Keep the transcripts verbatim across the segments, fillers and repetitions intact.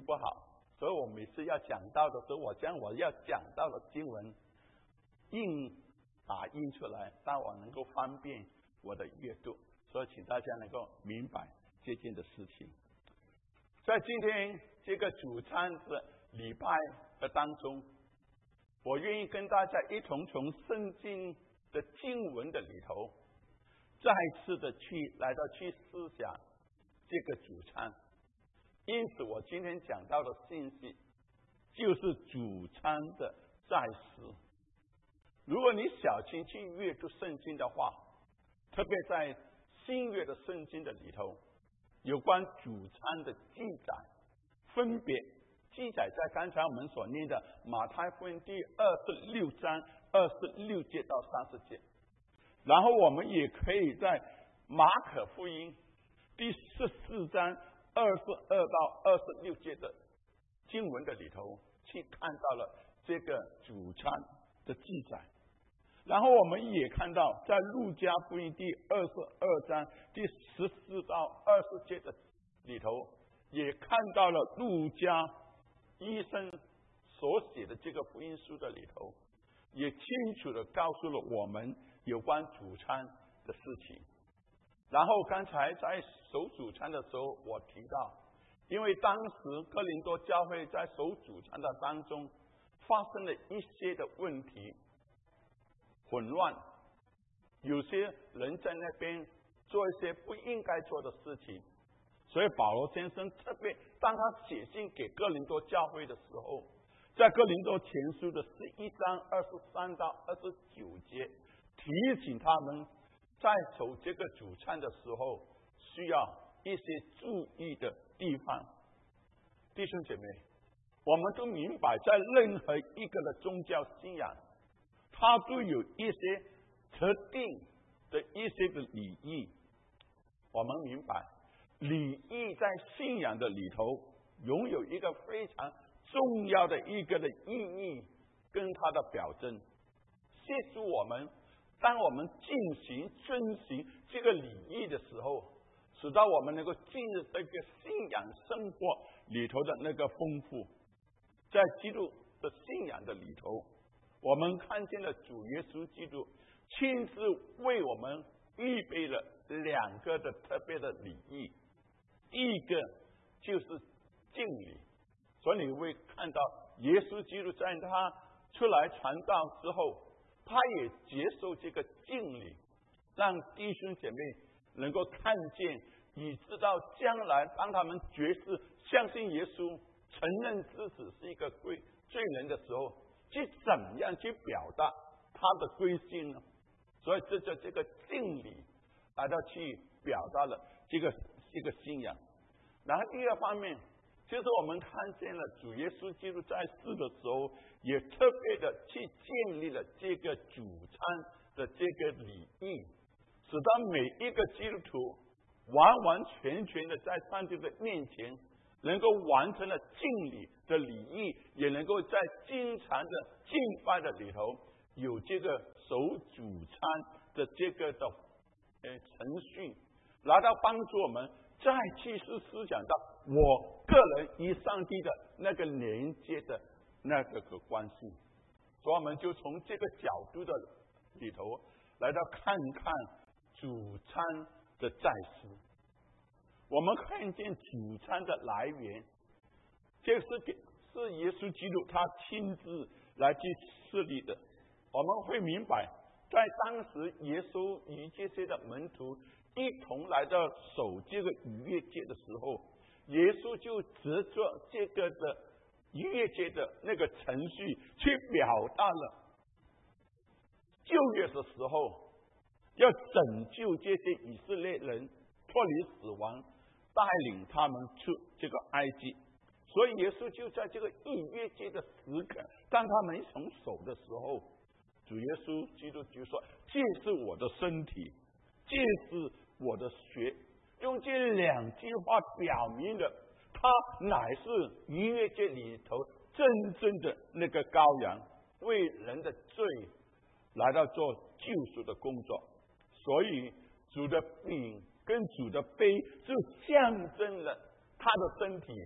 不好，所以我每次要讲到的时候，我将我要讲到的经文印打印出来，让我能够方便我的阅读，所以请大家能够明白这件的事情。在今天这个主餐的礼拜的当中，我愿意跟大家一同从圣经的经文的里头，再次的去来到去思想这个主餐。因此我今天讲到的信息就是主餐的再思。如果你小心去阅读圣经的话，特别在新约的圣经的里头，有关主餐的记载，分别记载在刚才我们所念的马太福音第二十六章二十六节到三十节，然后我们也可以在马可福音第十四章二十二到二十六节的经文的里头去看到了这个主餐的记载。然后我们也看到在路加福音第二十二章第十四到二十节的里头，也看到了路加医生所写的这个福音书的里头，也清楚的告诉了我们有关主餐的事情。然后刚才在守主餐的时候，我提到，因为当时哥林多教会在守主餐的当中发生了一些的问题，混乱，有些人在那边做一些不应该做的事情，所以保罗先生特别当他写信给哥林多教会的时候，在哥林多前书的十一章二十三到二十九节提醒他们在守这个主餐的时候需要一些注意的地方。弟兄姐妹，我们都明白在任何一个的宗教信仰，它都有一些特定的一些的礼仪。我们明白礼仪在信仰的里头拥有一个非常重要的一个的意义跟它的表征，协助我们当我们进行遵行这个礼仪的时候，使到我们能够进入这个信仰生活里头的那个丰富。在基督的信仰的里头，我们看见了主耶稣基督亲自为我们预备了两个的特别的礼仪，第一个就是敬礼。所以你会看到耶稣基督在他出来传道之后，他也接受这个敬礼，让弟兄姐妹能够看见，以知道将来当他们决志相信耶稣，承认自己是一个罪罪人的时候，去怎么样去表达他的归信呢？所以这就这个敬礼来到去表达了这个这个信仰。然后第二方面，就是我们看见了主耶稣基督在世的时候，也特别的去建立了这个主餐的这个礼仪，使到每一个基督徒完完全全的在上帝的面前能够完成了敬礼的礼仪，也能够在经常的敬拜的里头有这个守主餐的这个的呃程序，来到帮助我们再去思想到我个人与上帝的那个连接的那个个关系。所以我们就从这个角度的里头来到看看主餐的再思。我们看见主餐的来源，这是给是耶稣基督他亲自来去设立的。我们会明白，在当时耶稣与这些的门徒一同来到守这个逾越节的时候，耶稣就藉着这个的逾越节的那个程序去表达了旧约的时候要拯救这些以色列人脱离死亡，带领他们出这个埃及。所以耶稣就在这个逾越节的时刻，当他们一同守的时候，主耶稣基督就说：“这是我的身体，这是我的血。”用这两句话表明了，他乃是逾越节里头真正的那个羔羊，为人的罪来到做救赎的工作。所以主的饼跟主的杯就象征了他的身体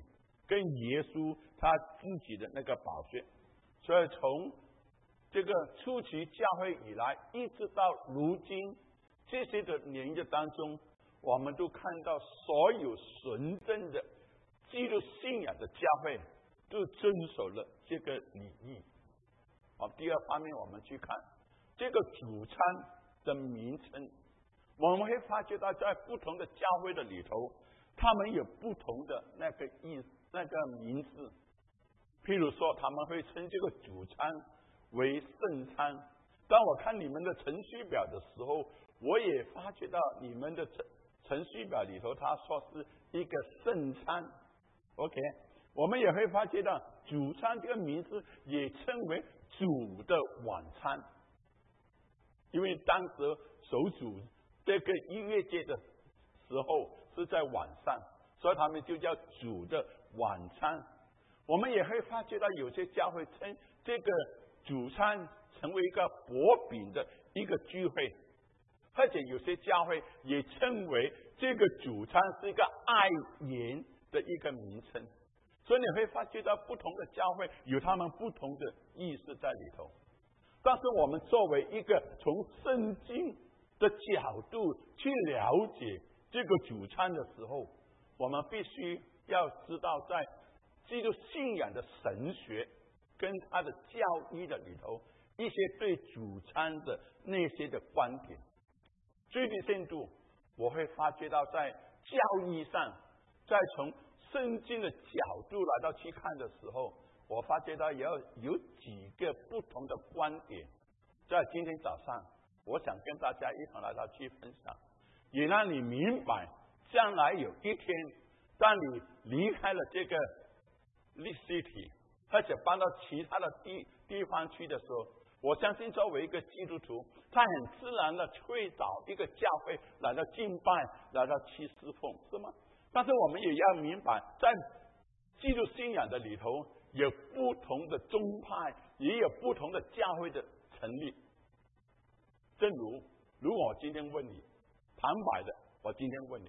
跟耶稣他自己的那个宝血。所以从这个初期教会以来，一直到如今这些的年日当中，我们都看到所有纯正的基督信仰的教会都遵守了这个礼仪。好，第二方面我们去看这个主餐的名称，我们会发觉到在不同的教会的里头，他们有不同的那个意那个名字。譬如说，他们会称这个主餐为圣餐。当我看你们的程序表的时候，我也发觉到你们的程程序表里头，他说是一个圣餐。OK， 我们也会发觉到主餐这个名字也称为主的晚餐，因为当时守主这个逾越节的时候是在晚上，所以他们就叫主的晚餐。我们也会发觉到有些教会称这个主餐成为一个薄饼的一个聚会，而且有些教会也称为这个主餐是一个爱宴的一个名称。所以你会发觉到不同的教会有他们不同的意思在里头。但是我们作为一个从圣经的角度去了解这个主餐的时候，我们必须要知道在基督信仰的神学跟他的教义的里头，一些对主餐的那些的观点。最低限度我会发觉到在教义上，在从圣经的角度来到去看的时候，我发觉到也要有几个不同的观点，在今天早上我想跟大家一同来到去分享，也让你明白将来有一天当你离开了这个历史体，而且搬到其他的地地方去的时候，我相信作为一个基督徒，他很自然的会找一个教会来到敬拜，来到去侍奉，是吗？但是我们也要明白，在基督信仰的里头有不同的宗派，也有不同的教会的成立。正如如果我今天问你，坦白的，我今天问你，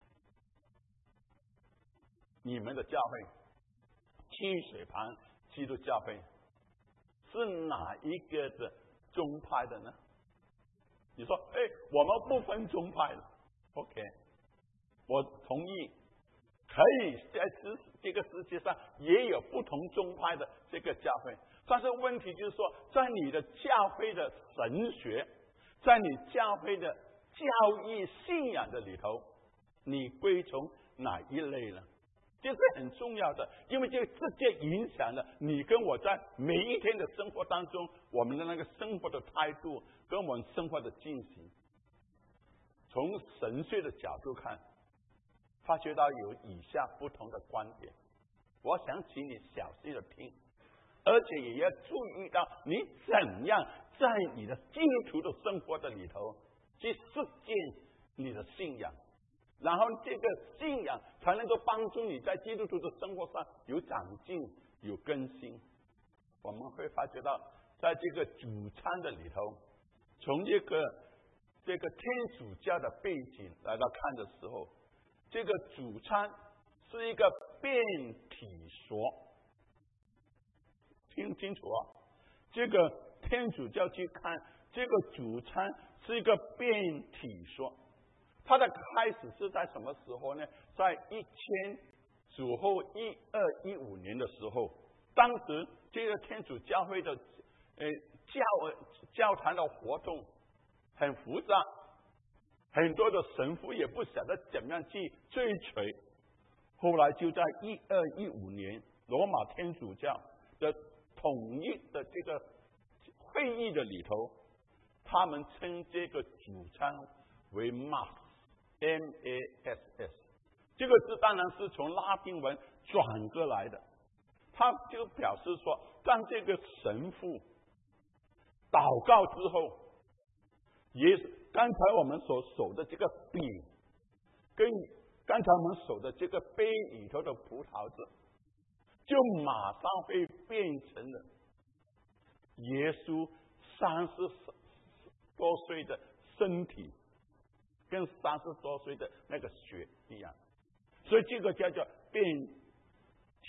你们的教会七水旁基督教会是哪一个的宗派的呢？你说，哎，我们不分宗派的 ，OK， 我同意，可以在这这个世界上也有不同宗派的这个教会，但是问题就是说，在你的教会的神学，在你教会的教义信仰的里头，你归从哪一类呢？这是很重要的，因为这直接影响了你跟我在每一天的生活当中，我们的那个生活的态度跟我们生活的进行。从神学的角度看，发觉到有以下不同的观点，我想请你小心的听，而且也要注意到你怎样在你的基督徒的生活的里头去实践你的信仰。然后这个信仰才能够帮助你在基督徒的生活上有长进、有更新。我们会发觉到，在这个主餐的里头，从这个这个天主教的背景来到看的时候，这个主餐是一个变体说，听清楚啊！这个天主教去看这个主餐是一个变体说。它的开始是在什么时候呢？在一千主后一二一五年的时候，当时这个天主教会的呃教教堂的活动很复杂，很多的神父也不晓得怎么样去追随。后来就在一二一五年，罗马天主教的统一的这个会议的里头，他们称这个主餐为 Mass。M A S S 这个字当然是从拉丁文转过来的，他就表示说，当这个神父祷告之后，也刚才我们所守的这个饼，跟刚才我们守的这个杯里头的葡萄汁，就马上会变成了耶稣三十多岁的身体。跟三十多岁的那个血一样，所以这个叫做变体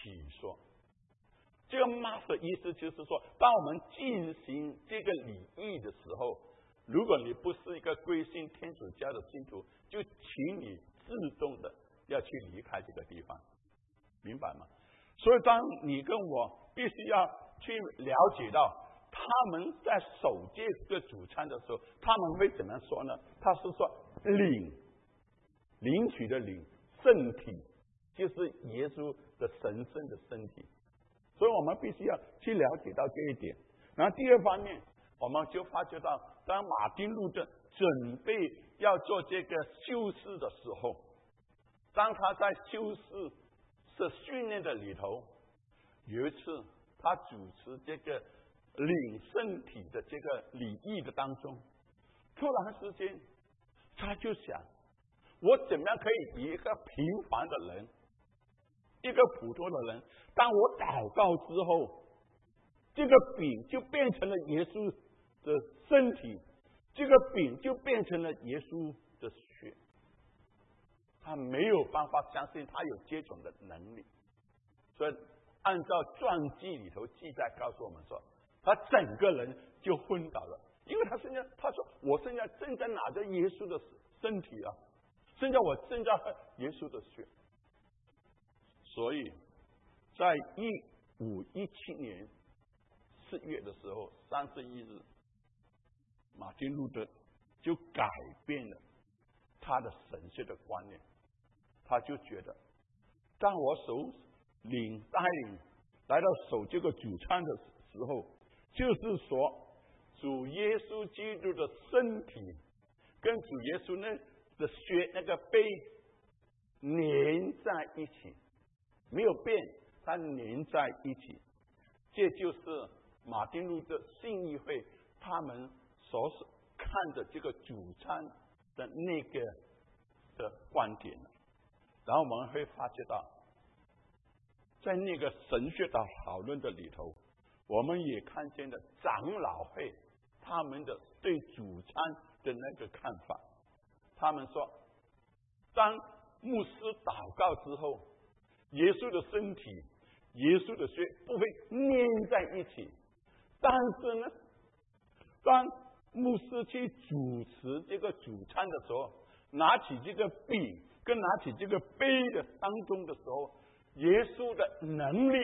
起说。这个 mass 意思就是说，当我们进行这个礼仪的时候，如果你不是一个归信天主教的信徒，就请你自动的要去离开这个地方，明白吗？所以当你跟我必须要去了解到他们在守这个主餐的时候，他们会怎么说呢？他是说领领取的领，圣体就是耶稣的神圣的身体，所以我们必须要去了解到这一点。然后第二方面，我们就发觉到，当马丁路德准备要做这个修士的时候，当他在修士的训练的里头，有一次他主持这个领圣体的这个礼仪的当中，突然之间他就想，我怎么样可以以一个平凡的人，一个普通的人，当我祷告之后，这个饼就变成了耶稣的身体，这个饼就变成了耶稣的血。他没有办法相信他有这种的能力，所以按照传记里头记载告诉我们说，他整个人就昏倒了，因为他现在他说我现在正在拿着耶稣的身体啊，现在我正在喝耶稣的血。所以在一五一七年四月的时候，三十一日，马丁路德就改变了他的神学的观念，他就觉得，当我手领带领来到守这个主餐的时候，就是说主耶稣基督的身体跟主耶稣那的血那个杯连在一起，没有变，它连在一起。这就是马丁路德信义会他们所看的这个主餐的那个的观点。然后我们会发觉到，在那个神学的讨论的里头，我们也看见了长老会他们的对主餐的那个看法。他们说，当牧师祷告之后，耶稣的身体、耶稣的血不会粘在一起，但是呢，当牧师去主持这个主餐的时候，拿起这个饼跟拿起这个杯的当中的时候，耶稣的能力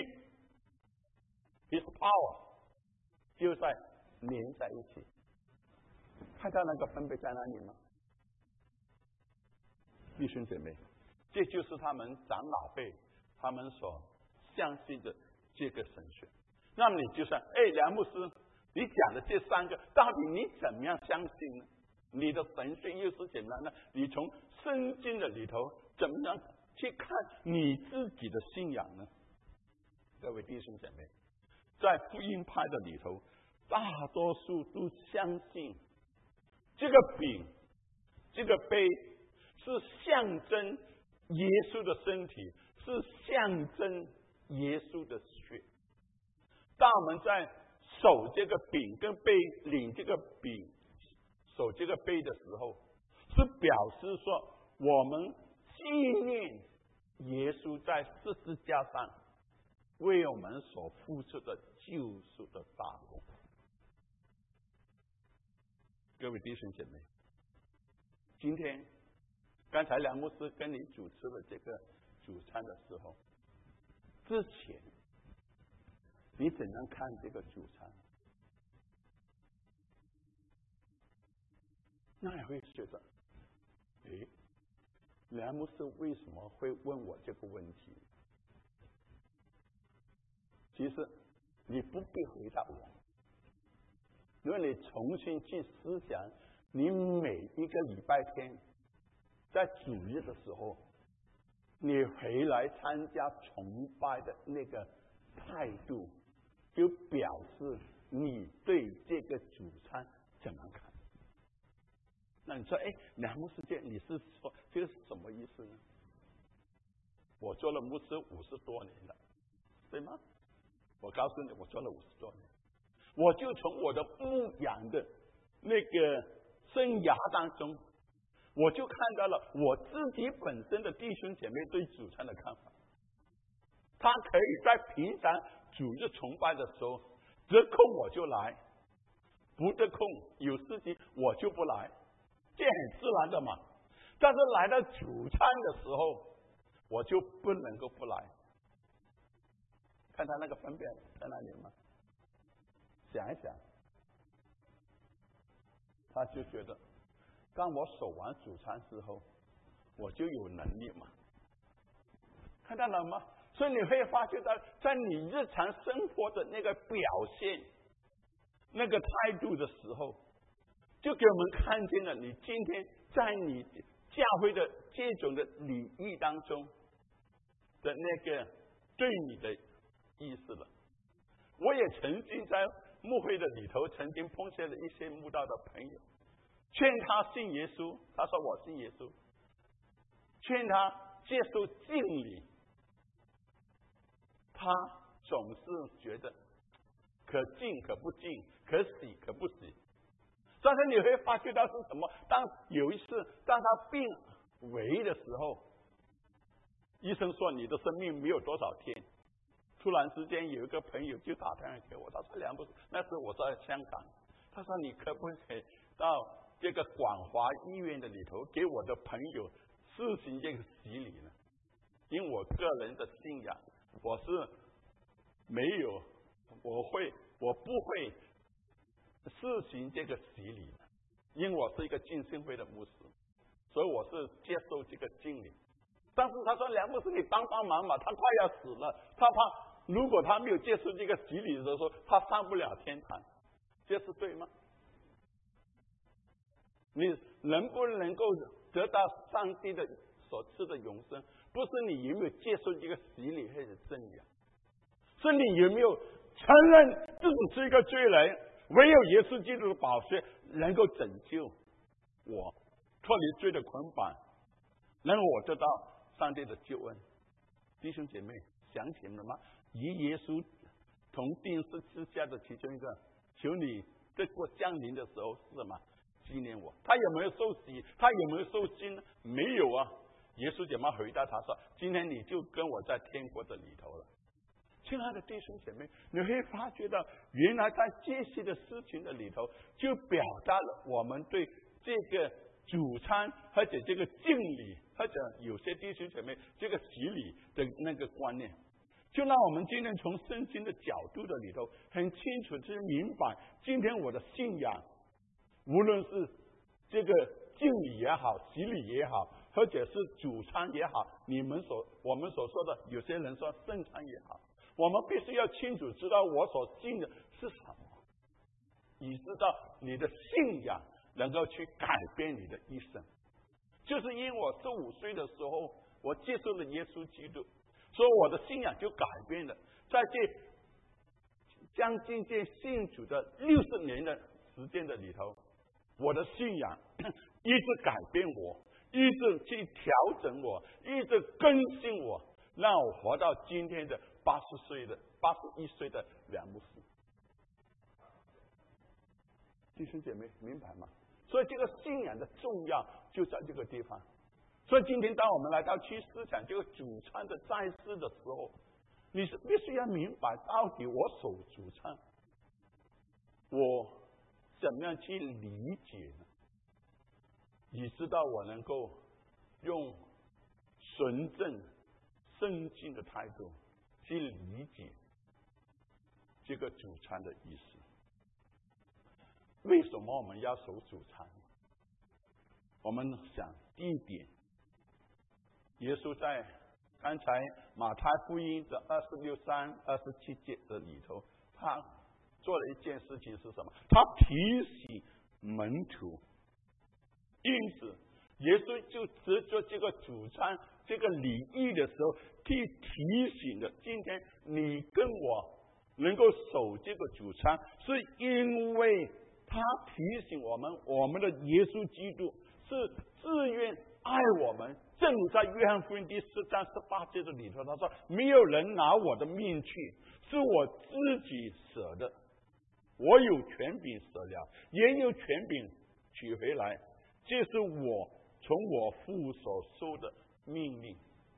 His power 就在连在一起。看到那个分别在哪里吗？弟兄姐妹，这就是他们长老辈他们所相信的这个神学。那么你就说，哎，梁牧师，你讲的这三个，到底你怎么样相信呢？你的神学又是怎么样呢？你从圣经的里头怎么样去看你自己的信仰呢？各位弟兄姐妹，在福音派的里头，大多数都相信这个饼、这个杯是象征耶稣的身体，是象征耶稣的血。当我们在守这个饼跟杯、领这个饼、守这个杯的时候，是表示说我们纪念耶稣在十字架上为我们所付出的救赎的大功。各位弟兄姐妹，今天刚才梁牧师跟你主持了这个主餐的时候，之前你怎样看这个主餐？那也会觉得，诶，梁牧师为什么会问我这个问题？其实你不必回答我，如果你重新去思想，你每一个礼拜天在主日的时候，你回来参加崇拜的那个态度，就表示你对这个主餐怎么看。那你说，哎，梁牧师这你是说这个是什么意思呢？我做了牧师五十多年了，对吗？我告诉你，我做了五十多年，我就从我的牧养的那个生涯当中，我就看到了我自己本身的弟兄姐妹对主餐的看法。 他可以在平常主日崇拜的时候，得空我就来，不得空有事情我就不来，这很自然的嘛。但是来到主餐的时候，我就不能够不来。看他那个分辨在哪里吗？想一想，他就觉得，当我守完主餐之后，我就有能力嘛。看到了吗？所以你会发觉到，在你日常生活的那个表现、那个态度的时候，就给我们看见了你今天在你教会的这种的领域当中的那个对你的意思了。我也曾经在牧会的里头，曾经碰见了一些慕道的朋友，劝他信耶稣，他说我信耶稣，劝他接受敬礼，他总是觉得可敬可不敬，可喜可不喜。但是你会发觉到是什么？当有一次当他病危的时候，医生说你的生命没有多少天，突然之间有一个朋友就打电话给我，他说梁博士，那时我在香港，他说你可不可以到这个广华医院的里头给我的朋友施行这个洗礼呢？因为我个人的信仰，我是没有，我会我不会施行这个洗礼的，因为我是一个浸信会的牧师，所以我是接受这个敬礼。但是他说梁牧师你帮帮忙嘛，他快要死了，他怕如果他没有接受这个洗礼的时候，他上不了天堂，这是对吗？你能不能够得到上帝的所赐的永生，不是你有没有接受这个洗礼或者真理啊，是你有没有承认自己是一个罪人，唯有耶稣基督的宝血能够拯救我脱离罪的捆绑，能够我得到上帝的救恩。弟兄姐妹想起了吗？与耶稣同钉十字架的其中一个，求你得过降临的时候是什么？纪念我。他有没有受洗？他有没有受浸呢？没有啊。耶稣怎么回答他说，今天你就跟我在天国的里头了。亲爱的弟兄姐妹，你会发觉到原来在这些的事情的里头，就表达了我们对这个主餐或者这个敬礼，或者有些弟兄姐妹这个洗礼的那个观念，就让我们今天从圣经的角度的里头很清楚去明白，今天我的信仰无论是这个敬礼也好，洗礼也好，或者是主餐也好，你们所我们所说的有些人说圣餐也好，我们必须要清楚知道我所信的是什么，以知道你的信仰能够去改变你的一生。就是因为我十五岁的时候，我接受了耶稣基督，所以我的信仰就改变了。在这将近这信主的六十年的时间的里头，我的信仰一直改变我，一直去调整我，一直更新我，让我活到今天的八十岁的八十一岁的梁牧师。弟兄姐妹明白吗？所以这个信仰的重要就在这个地方。所以今天当我们来到去思想这个主餐的在世的时候，你是必须要明白到底我守主餐，我怎么样去理解呢？以知道我能够用纯正圣经的态度去理解这个主餐的意思。为什么我们要守主餐？我们想第一点，耶稣在刚才马太福音的二十六章二十七节的里头，他做了一件事情是什么？他提醒门徒，因此耶稣就执着这个主餐这个礼仪的时候，去提醒了今天你跟我能够守这个主餐，是因为他提醒我们，我们的耶稣基督是自愿爱我们。正如在约翰福音第四章十八节的里头，他说：“没有人拿我的命去，是我自己舍的。我有权柄舍了，也有权柄取回来。这是我从我父所受的命令。”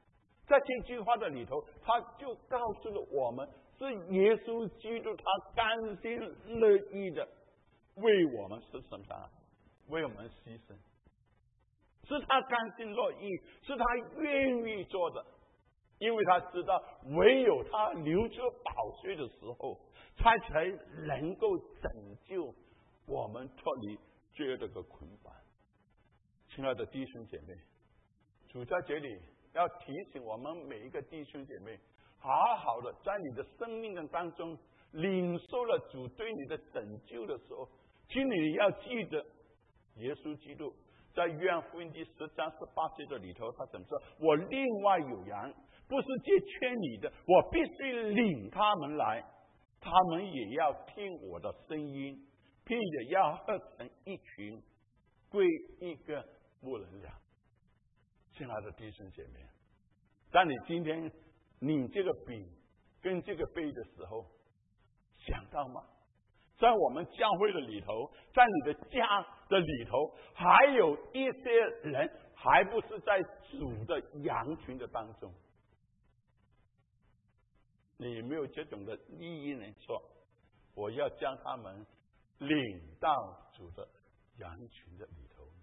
在这句话的里头，他就告诉了我们，是耶稣基督他甘心乐意的为我们是什么？为我们牺牲，是他甘心乐意，是他愿意做的，因为他知道唯有他流出宝血的时候，他才能够拯救我们脱离罪恶的捆绑。亲爱的弟兄姐妹，主在这里要提醒我们每一个弟兄姐妹，好好的在你的生命的当中领受了主对你的拯救的时候，请你要记得耶稣基督在约翰福音第十章十八节的里头，他怎么说？我另外有羊，不是借圈里的，我必须领他们来，他们也要听我的声音，并且要合成一群，归一个牧人了。亲爱的弟兄姐妹，当你今天领这个饼跟这个杯的时候，想到吗？在我们教会的里头，在你的家的里头，还有一些人还不是在主的羊群的当中。你有没有这种的意义呢？说我要将他们领到主的羊群的里头。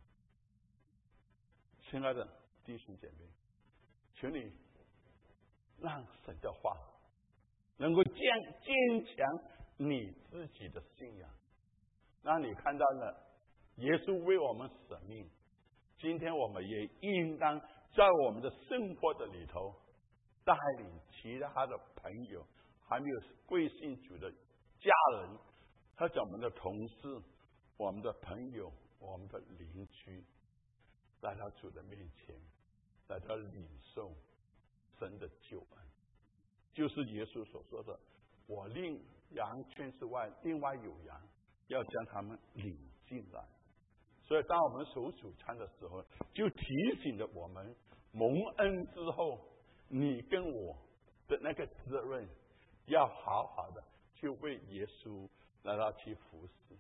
亲爱的弟兄姐妹，请你让神的话能够坚坚强你自己的信仰，让你看到了耶稣为我们舍命。今天我们也应当在我们的生活的里头带领其他的朋友，还没有归信主的家人，或者我们的同事、我们的朋友、我们的邻居，来到主的面前，来到领受神的救恩。就是耶稣所说的，我令羊圈之外另外有羊，要将他们领进来。所以当我们守主餐的时候，就提醒着我们，蒙恩之后，你跟我的那个责任，要好好的去为耶稣来到去服侍。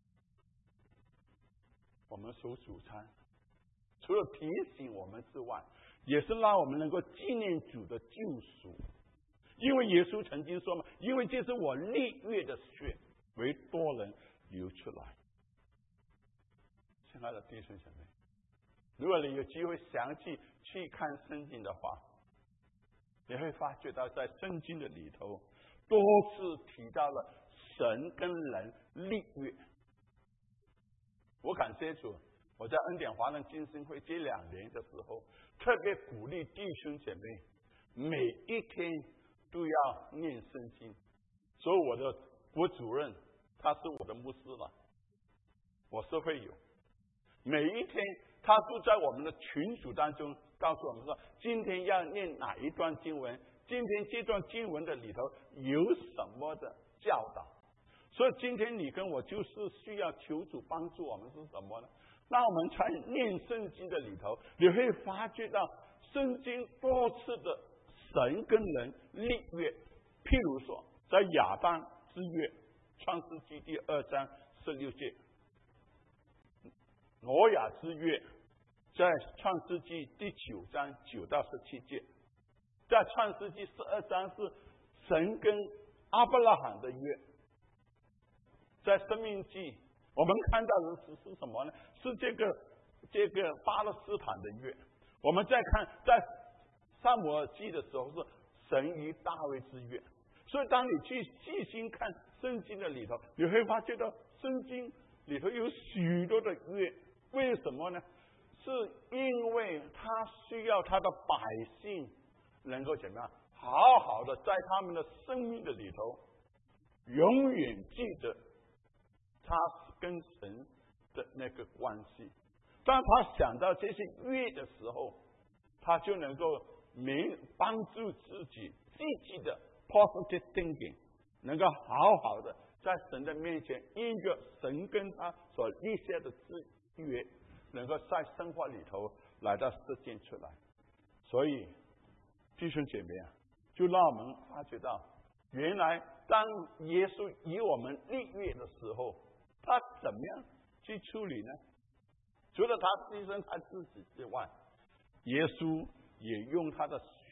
我们守主餐，除了提醒我们之外，也是让我们能够纪念主的救赎。因为耶稣曾经说嘛，因为这是我立约的血，为多人流出来。亲爱的弟兄姐妹，如果你有机会详细去看圣经的话，你会发觉到在圣经的里头多次提到了神跟人立约。我感谢主，我在恩典华人浸信会这两年的时候，特别鼓励弟兄姐妹每一天都要念圣经。所以我的我主任他是我的牧师了，我是会友，每一天他都在我们的群组当中告诉我们说，今天要念哪一段经文，今天这段经文的里头有什么的教导。所以今天你跟我就是需要求主帮助我们是什么呢？那我们在念圣经的里头，你会发觉到圣经多次的神跟人立约。譬如说在亚当之约，创世纪第二章十六节，挪亚之约在创世纪第九章九到十七节，在创世纪十二章是神跟阿伯拉罕的约，在生命记我们看到的是是什么呢？是这个这个巴勒斯坦的约。我们再看在撒母耳记的时候是神与大卫之约。所以当你去细心看圣经的里头，你会发觉到圣经里头有许多的约。为什么呢？是因为他需要他的百姓能够怎么样好好的在他们的生命的里头永远记得他跟神的那个关系。当他想到这些约的时候，他就能够明帮助自己积极的 positive thinking， 能够好好的在神的面前，因着神跟他所立下的制约，能够在生活里头来到实践出来。所以弟兄姐妹啊，就让我们发觉到，原来当耶稣与我们立约的时候，他怎么样去处理呢？除了他牺牲他自己之外，耶稣也用他的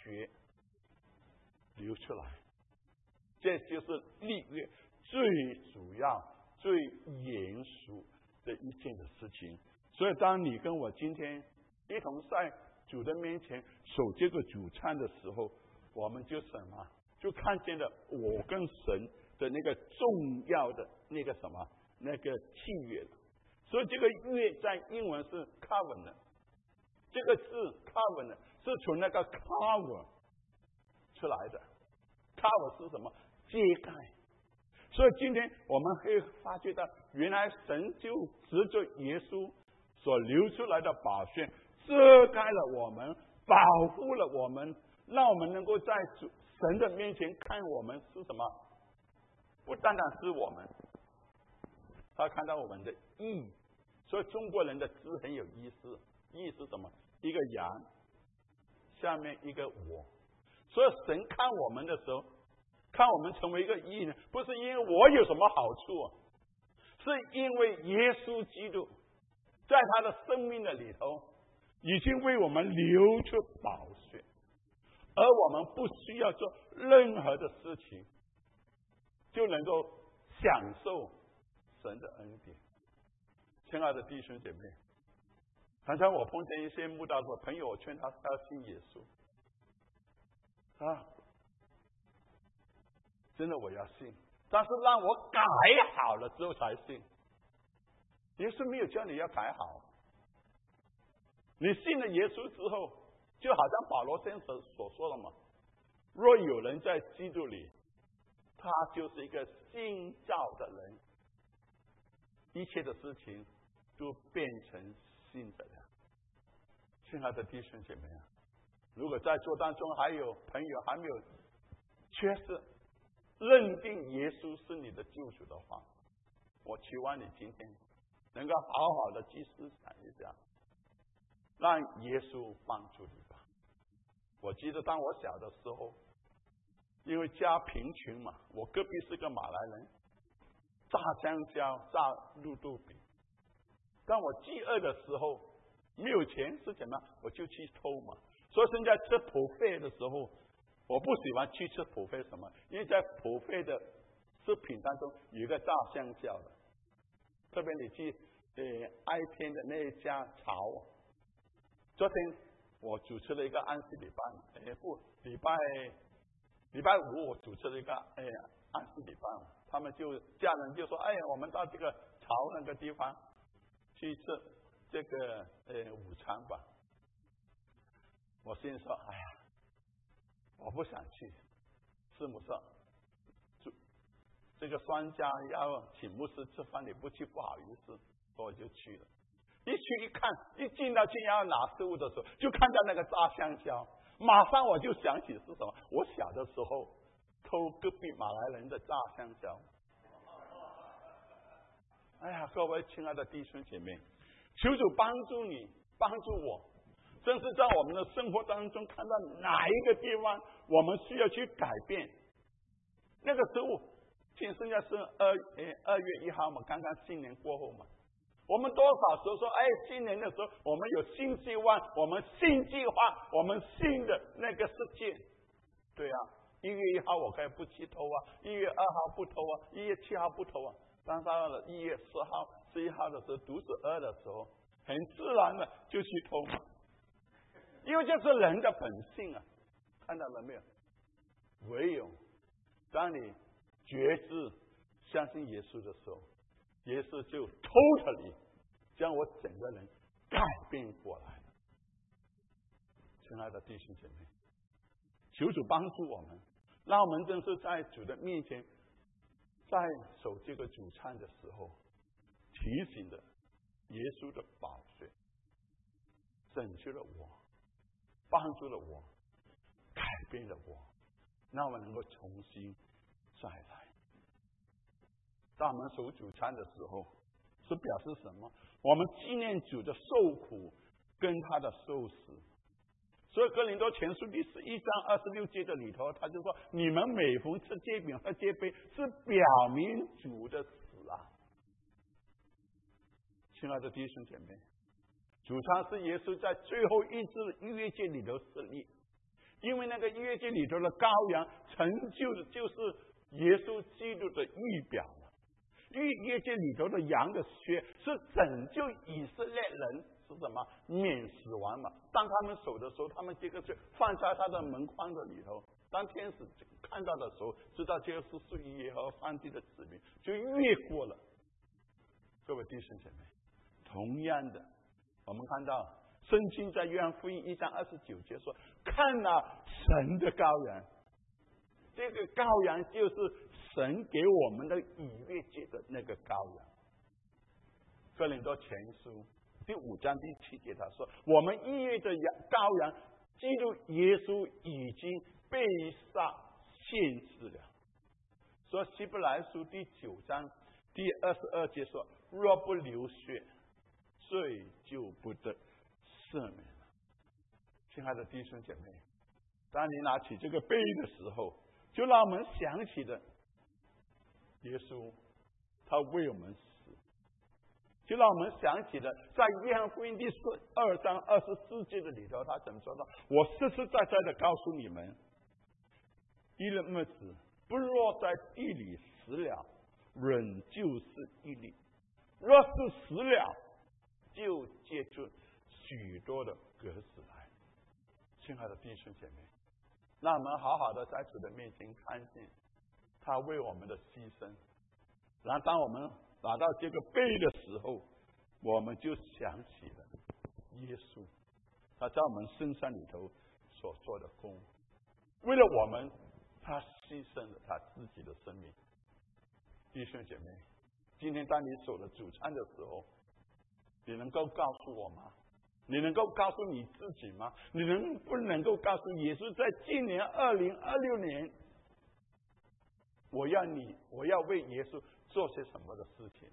血流出来。这就是立约最主要、最严肃的一件的事情。所以，当你跟我今天一同在主的面前守这个主餐的时候，我们就什么？就看见了我跟神的那个重要的那个什么那个契约了。所以这个约在英文是 covenant， 这个字 covenant 是从那个 cover 出来的。cover 是什么？揭盖。所以今天我们可以发觉到，原来神就藉着耶稣所流出来的宝血，遮盖了我们，保护了我们，让我们能够在主神的面前看我们是什么？不单单是我们，他看到我们的义。所以中国人的字很有意思，义是什么？一个羊，下面一个我。所以神看我们的时候，看我们成为一个义呢，不是因为我有什么好处，是因为耶稣基督在他的生命的里头已经为我们流出宝血，而我们不需要做任何的事情，就能够享受神的恩典。亲爱的弟兄姐妹，刚才我碰见一些慕道的朋友，我劝他要信耶稣啊，真的我要信，但是让我改好了之后才信。耶稣没有叫你要改好，你信了耶稣之后，就好像保罗先生所说的嘛，若有人在基督里，他就是一个新造的人，一切的事情都变成新的了。亲爱的弟兄姐妹啊，如果在座当中还有朋友还没有确实认定耶稣是你的救主的话，我期望你今天能够好好的去思想一下，让耶稣帮助你吧。我记得当我小的时候，因为家贫穷嘛，我隔壁是个马来人，炸香蕉、炸绿豆饼。当我饥饿的时候，没有钱是怎么样？我就去偷嘛。所以现在吃普费的时候，我不喜欢去吃普费什么？因为在普费的食品当中有一个炸香蕉的，特别你去呃爱天的那一家潮。昨天我主持了一个安息礼拜，哎不，礼拜礼拜五我主持了一个哎安息礼拜，他们就家人就说，哎，我们到这个潮那个地方去吃这个呃午餐吧。我心里说，哎呀，我不想去，师母说，这个商家要请牧师吃饭，你不去不好意思，所以我就去了。一去一看，一进到去要拿食物的时候，就看到那个炸香蕉，马上我就想起是什么？我小的时候偷隔壁马来人的炸香蕉。哎呀，各位亲爱的弟兄姐妹，求主帮助你，帮助我，真是在我们的生活当中看到哪一个地方我们需要去改变。那个时候，现在是二呃二月一号嘛，刚刚新年过后嘛。我们多少时候说，哎，新年的时候我们有新希望，我们新计划，我们新的那个世界。对啊，一月一号我可以不去偷啊，一月二号不偷啊，一月七号不偷啊。当到了一月十号、十一号的时候，肚子饿的时候，很自然的就去偷嘛，因为这是人的本性啊，看到了没有？唯有当你觉知、相信耶稣的时候，耶稣就totally将我整个人改变过来了。亲爱的弟兄姐妹，求主帮助我们，让我们真是在主的面前，在守这个主餐的时候，提醒的耶稣的宝血拯救了我，帮助了我，改变了我，让我们能够重新再来。当我们守主餐的时候，是表示什么？我们纪念主的受苦跟他的受死。所以哥林多前书第十一章二十六节的里头，他就说：你们每逢吃煎饼喝煎杯，是表明主的死啊！亲爱的弟兄姐妹，主餐是耶稣在最后一次逾越节里头设立， 因为那个约节里头的羔羊成就的就是耶稣基督的预表嘛。约约节里头的羊的血是拯救以色列人是什么？免死亡嘛。当他们守的时候，他们这个是放在他的门框的里头。当天使看到的时候，知道这个是属于耶和华上帝的子民，就越过了。各位弟兄姐妹，同样的，我们看到圣经在约翰福音一章二十九节说：“看了神的羔羊。”这个羔羊就是神给我们的以约节的那个羔羊。哥林多前书第五章第七节他说：“我们以约的羔羊，基督耶稣已经被杀献祭了。”说希伯来书第九章第二十二节说：“若不流血，罪就不得赦免了。”亲爱的弟兄姐妹，当你拿起这个杯的时候，就让我们想起的耶稣，他为我们死；就让我们想起的，在约翰福音第四二章二十四节的里头，他怎么说的？我实实在在的告诉你们，一粒麦子不落在地里死了，仍旧是一粒；若是死了，就结出许多的果子来。亲爱的弟兄姐妹，让我们好好的在主的面前看见他为我们的牺牲。然后当我们拿到这个杯的时候，我们就想起了耶稣，他在我们身上里头所做的功，为了我们，他牺牲了他自己的生命。弟兄姐妹，今天当你守了主餐的时候，你能够告诉我吗？你能够告诉你自己吗？你能不能够告诉耶稣，在今年二零二六年，我要你，我要为耶稣做些什么的事情？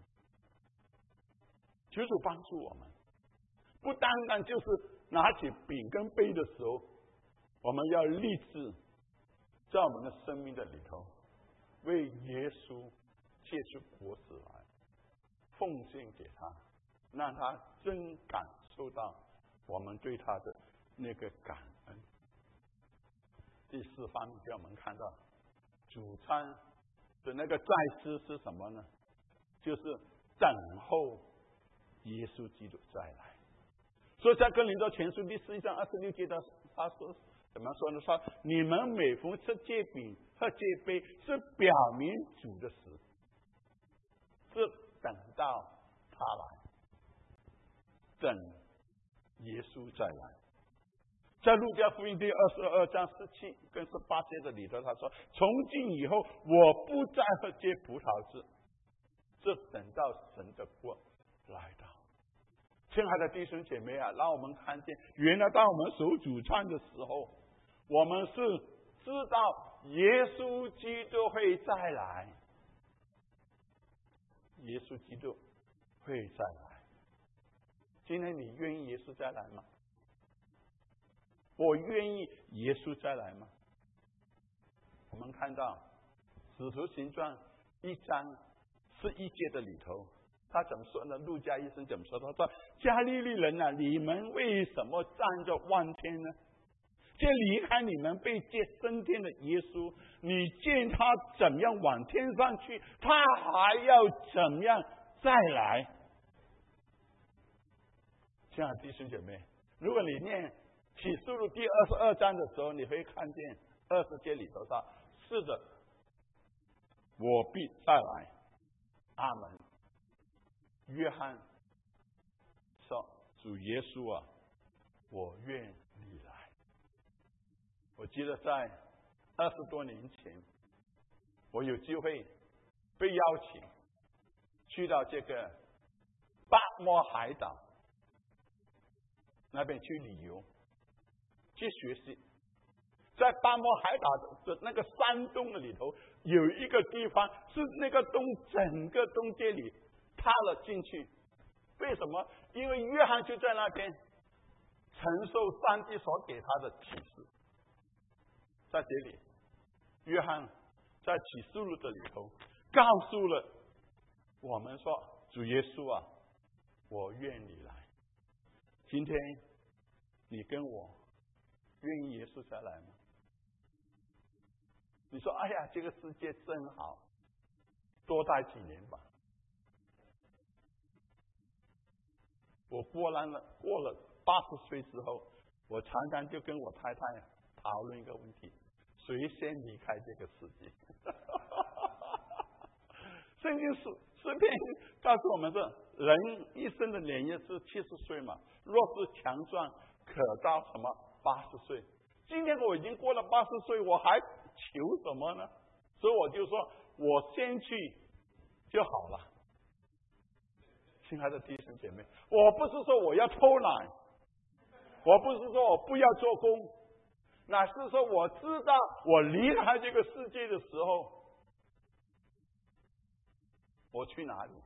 求主帮助我们，不单单就是拿起饼跟杯的时候，我们要立志在我们的生命的里头，为耶稣结出果子来，奉献给他，让他真感受到我们对他的那个感恩。第四方面，给我们看到主餐的那个在思是什么呢？就是等候耶稣基督再来。所以在哥林多前书第四章二十六节的他说怎么说呢？说你们每逢吃这饼喝这杯，是表明主的死，是等到他来，等耶稣再来。在路加福音第二十二章十七跟十八节的里头，他说：“从今以后，我不再喝这葡萄汁，这等到神的国来到。”亲爱的弟兄姐妹啊，让我们看见，原来当我们守主餐的时候，我们是知道耶稣基督会再来，耶稣基督会再来。今天你愿意耶稣再来吗？我愿意耶稣再来吗？我们看到使徒行传一章十一节的里头，他怎么说呢？路加医生怎么说？他说：“加利利人啊，你们为什么站着望天呢？这离开你们被接升天的耶稣，你见他怎样往天上去，他还要怎样再来。”亲爱的弟兄姐妹，如果你念启示录第二十二章的时候，你会看见二十节里头说：“是的，我必再来。”阿门。约翰说：“主耶稣啊，我愿你来。”我记得在二十多年前，我有机会被邀请去到这个巴摩海岛那边去旅游。去学习，在巴摩海岛的那个山洞的里头，有一个地方是那个洞整个洞街里塌了进去。为什么？因为约翰就在那边承受上帝所给他的启示。在这里，约翰在启示录的里头告诉了我们说：“主耶稣啊，我愿你来。”今天你跟我愿意耶稣再来吗？ 你说哎呀，这个世界真好，多待几年吧。我过了过了八十岁之后，我常常就跟我太太讨论一个问题：谁先离开这个世界？圣经诗诗篇告诉我们说，人一生的年月是七十岁嘛，若是强壮，可到什么八十岁。今天我已经过了八十岁，我还求什么呢？所以我就说，我先去就好了。亲爱的弟兄姐妹，我不是说我要偷懒，我不是说我不要做工，乃是说我知道我离开这个世界的时候，我去哪里？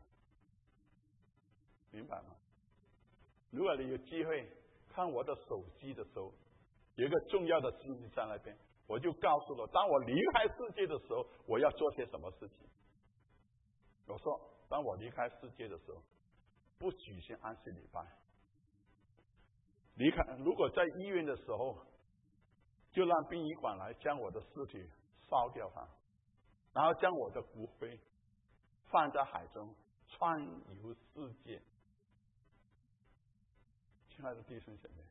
明白吗？如果你有机会看我的手机的时候，有一个重要的信息在那边，我就告诉了，当我离开世界的时候，我要做些什么事情。我说，当我离开世界的时候，不举行安息礼拜。离开，如果在医院的时候，就让殡仪馆来将我的尸体烧掉它，然后将我的骨灰放在海中，川游世界。亲爱的弟兄姐妹，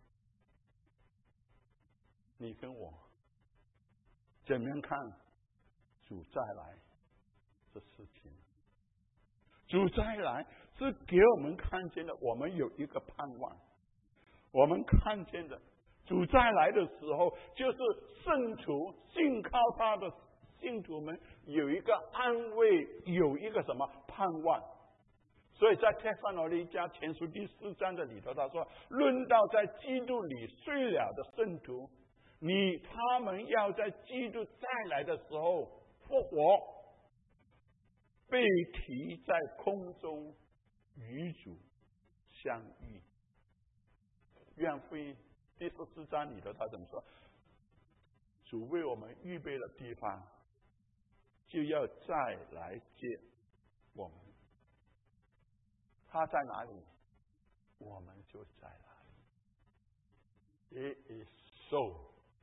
你跟我怎么样看主再来这事情？主再来是给我们看见的，我们有一个盼望。我们看见的主再来的时候，就是圣徒信靠他的信徒们有一个安慰，有一个什么盼望。所以在帖撒罗尼迦前书第四章的里头，他说：论到在基督里睡了的圣徒，你他们要在基督再来的时候复活，被提在空中与主相遇。愿福音第十四章里头他怎么说？主为我们预备了地方，就要再来接我们。他在哪里，我们就在哪里。It is so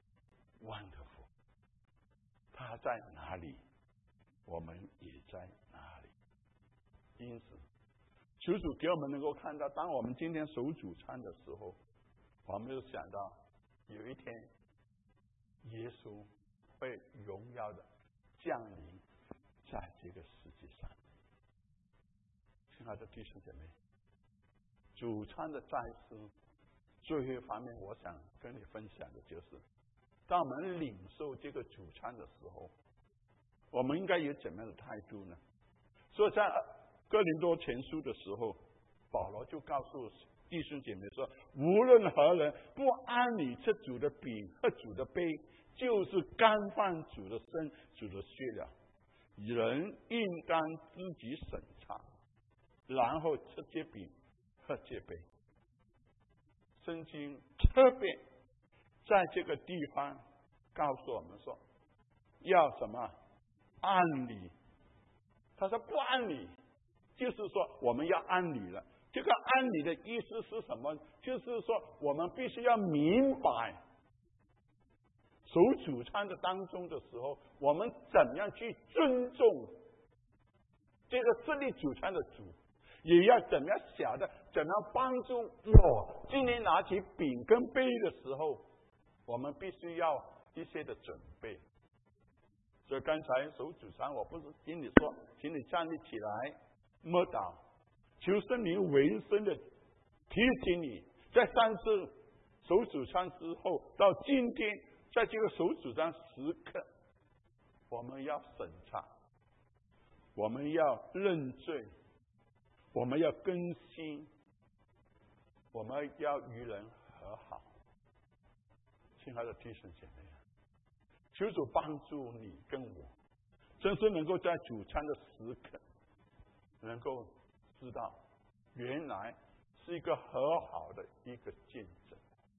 wonderful。他在哪里，我们也在哪里。因此，求主给我们能够看到，当我们今天守主餐的时候，我们就想到有一天耶稣会荣耀的降临在这个世界上。亲爱的弟兄姐妹，主餐的再思，最后一方面我想跟你分享的就是，当我们领受这个主餐的时候，我们应该有怎么样的态度呢？所以在哥林多前书的时候，保罗就告诉弟兄姐妹说，无论何人不按理吃主的饼和主的杯，就是干犯主的身主的血了。人应当自己审查，然后吃这饼喝这杯。圣经特别在这个地方告诉我们说，要什么按理。他说不按理，就是说我们要按理了。这个按理的意思是什么？就是说我们必须要明白，守主餐的当中的时候，我们怎么样去尊重这个设立主餐的主，也要怎么样晓得怎么样帮助我今天拿起饼跟杯的时候，我们必须要一些的准备。所以刚才守主餐，我不是跟你说，请你站立起来默祷，求圣灵维生的提醒你，在上次守主餐之后到今天，在这个守主餐时刻，我们要审查，我们要认罪，我们要更新，我们要与人和好。亲爱的弟兄姐妹，求主帮助你跟我，真是能够在主餐的时刻能够知道，原来是一个和好的一个见证。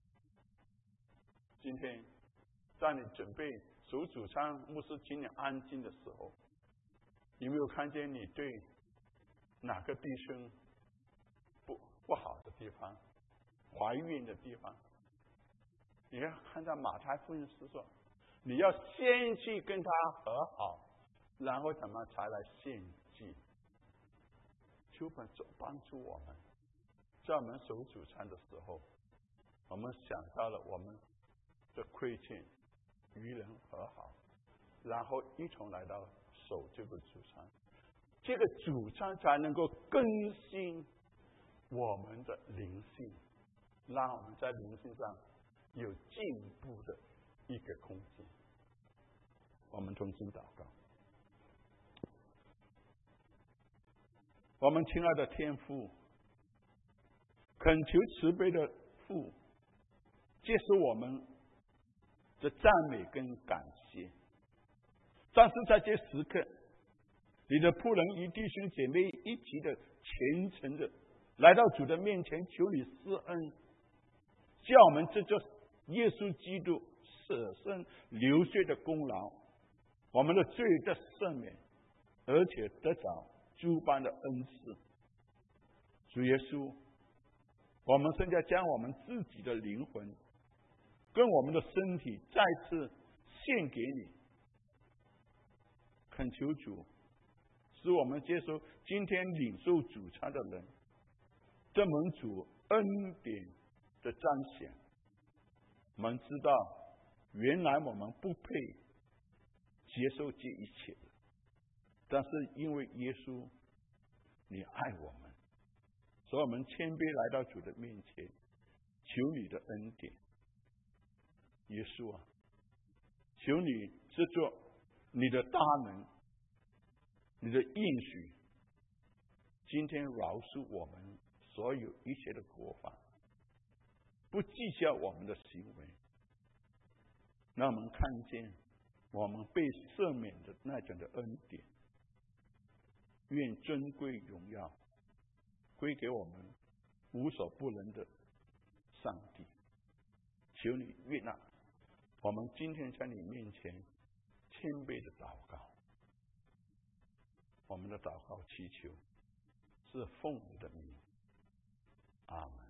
今天在你准备守主餐，牧师请你安静的时候，有没有看见你对哪个弟兄不不好的地方，怀孕的地方？你要看到马太福音是说， 你要先去跟他和好，然后怎么才来献祭？求本主帮助我们，在我们守主餐的时候，我们想到了我们的亏欠，与人和好，然后一同来到守这个主餐，这个主餐才能够更新我们的灵性，让我们在灵性上有进步的一个空间。我们同心祷告。我们亲爱的天父，恳求慈悲的父接受我们的赞美跟感谢。但是在这时刻，你的仆人与弟兄姐妹一起的虔诚的来到主的面前，求你施恩，叫我们这就耶稣基督舍身流血的功劳，我们的罪得赦免，而且得着诸般的恩赐。主耶稣，我们现在将我们自己的灵魂跟我们的身体再次献给你，恳求主使我们接受今天领受主餐的人这蒙主恩典的彰显。我们知道原来我们不配接受这一切，但是因为耶稣你爱我们，所以我们谦卑来到主的面前，求你的恩典。耶稣啊，求你制作你的大能，你的应许，今天饶恕我们所有一切的过犯，不计较我们的行为，让我们看见我们被赦免的那种的恩典。愿尊贵荣耀归给我们无所不能的上帝。求你悦纳我们今天在你面前谦卑的祷告。我们的祷告祈求是奉你的名，阿们。